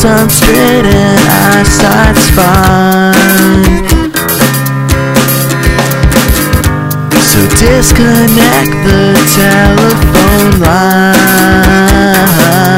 I'm straight and eyesight's fine. So disconnect the telephone line.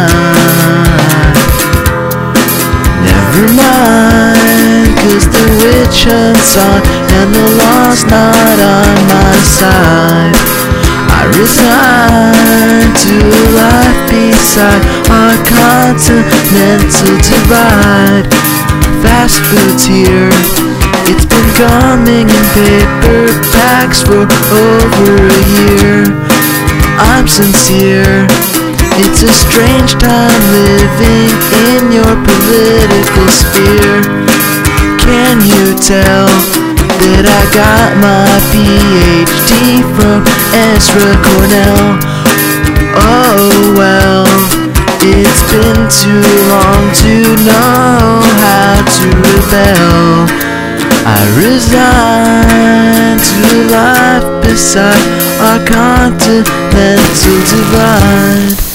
Never mind, 'cause the witch hunt's on and the law's not on my side. I resign to a life beside our continental divide. Fast food's here, it's been coming in paper packs for over a year. I'm sincere, it's a strange time living in your political sphere. Can you tell that I got my PhD from Ezra Cornell? Oh well, it's been too long to know how to rebel. I resign to life beside our continental divide.